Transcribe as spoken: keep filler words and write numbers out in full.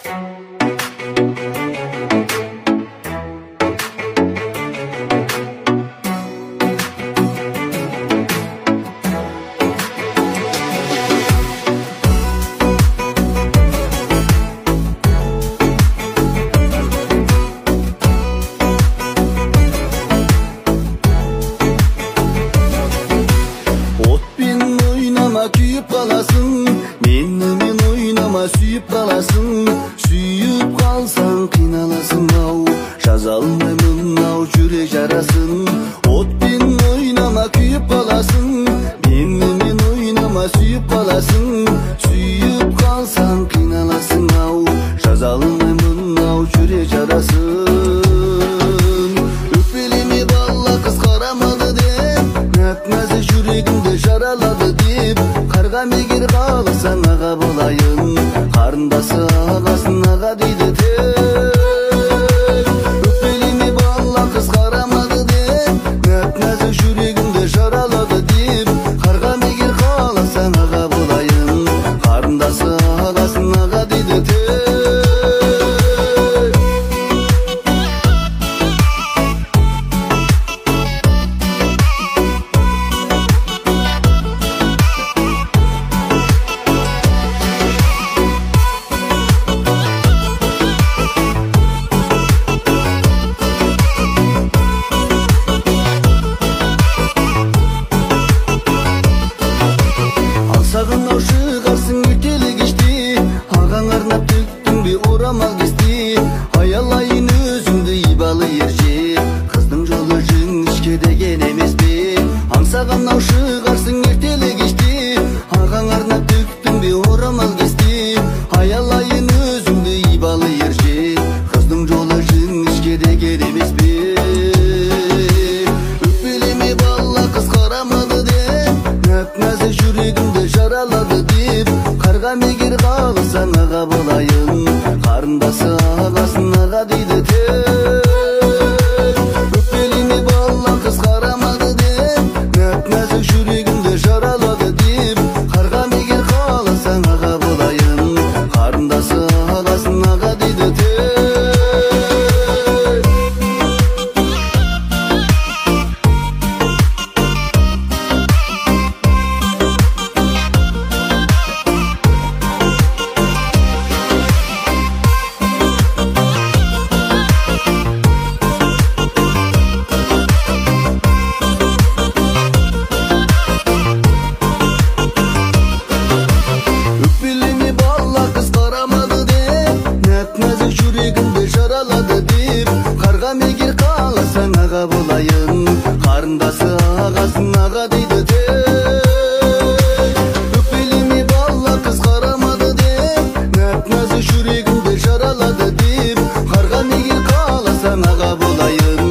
Kүйüp қаласың, менімен ойнама сүйіп қаласың. Сүйіп қалсаң қиналасың ау, жаза алмаймын ау жүрек жарасын. Отпен ойнама күйіп қаласың, менімен ойнама сүйіп қаласың. Сүйіп қалсаң қиналасың ау, жаза алмаймын ау жүрек жарасын. Өкпелеме бала қыз қарамады деп, нәп-нәзік жүрегімді жаралады деп. Қарға мегер қаласаң аға болайын, қарындасы ағасын аға дейді тек. Өкпелеме бала қыз қарамады деп, нәп-нәзік жүрегімді жаралады деп. Қарға мегер қаласаң аға болайын, қарындасы ағасын аға дейді тек. Сағынау шығарсың өтелі кеште, ағаң арнап төктің бе орамал кесте. Аялайын өзіңді ибалы ерже, қыздың жолы жіңішке деген емес пе. Аңсағанау шығарсың ертелі кеште, ағаң арнап төктің бе орамал кесте. Аялайын өзіңді ибалы ерже, қыздың жолы жіңішке деген емес пе. Өкпелеме бала қыз қарамады деп, нәп-нәзік жүрегімді жаралады деп. Қарға мегер қаласаң аға болайын, қарындасы ағасын аға дейді тек. Өкпелеме бала қыз қарамады деп, нәп-нәзік жүрегімді жаралады деп. Қарға мегер қаласаң аға болайын, қарындасы ағасын аға дейді тек. Өкпелеме бала қыз қарамады деп, нәп-нәзік жүрегімді жаралады деп. Қарға мегер қаласаң аға болайын, қарындасы ағасын аға дейді тек. Өкпелеме бала қыз қарамады деп, нәп-нәзік жүрегімді жаралады деп. Қарға мегер қаласаң аға болайын,